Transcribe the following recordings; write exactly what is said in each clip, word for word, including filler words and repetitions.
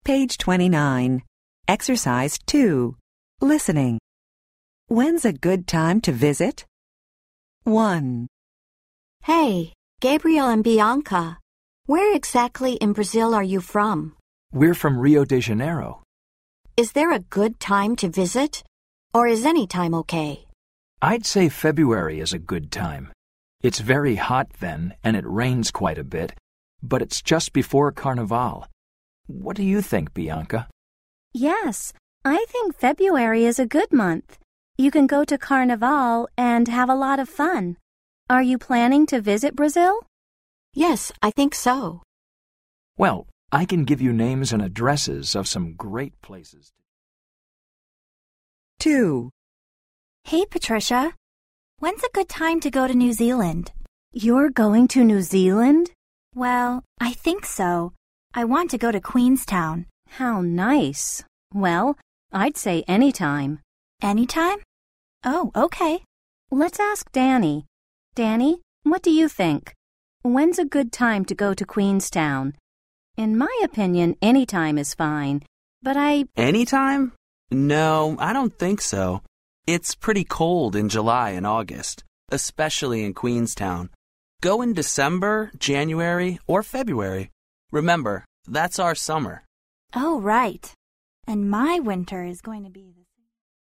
Page twenty-nine. Exercise two. Listening. When's a good time to visit? one. Hey, Gabriel and Bianca. Where exactly in Brazil are you from? We're from Rio de Janeiro. Is there a good time to visit? Or is any time okay? I'd say February is a good time. It's very hot then, and it rains quite a bit, but it's just before Carnival. What do you think, Bianca? Yes, I think February is a good month. You can go to Carnival and have a lot of fun. Are you planning to visit Brazil? Yes, I think so. Well, I can give you names and addresses of some great places. two. Hey, Patricia. When's a good time to go to New Zealand? You're going to New Zealand? Well, I think so. I want to go to Queenstown. How nice. Well, I'd say anytime. Anytime? Oh, okay. Let's ask Danny. Danny, what do you think? When's a good time to go to Queenstown? In my opinion, any time is fine, but I... Anytime? No, I don't think so. It's pretty cold in July and August, especially in Queenstown. Go in December, January, or February. Remember, that's our summer. Oh, right. And my winter is going to be the same.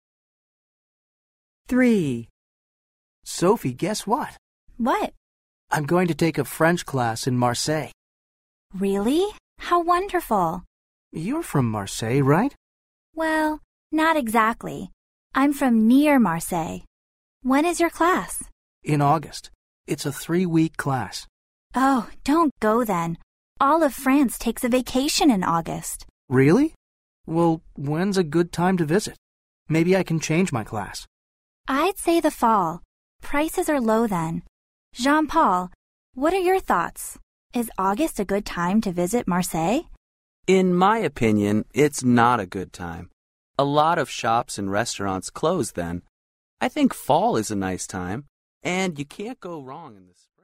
three. Sophie, guess what? What? I'm going to take a French class in Marseille. Really? How wonderful. You're from Marseille, right? Well, not exactly. I'm from near Marseille. When is your class? In August. It's a three-week class. Oh, don't go then. All of France takes a vacation in August. Really? Well, when's a good time to visit? Maybe I can change my class. I'd say the fall. Prices are low then. Jean-Paul, what are your thoughts? Is August a good time to visit Marseille? In my opinion, it's not a good time. A lot of shops and restaurants close then. I think fall is a nice time, and you can't go wrong in the spring.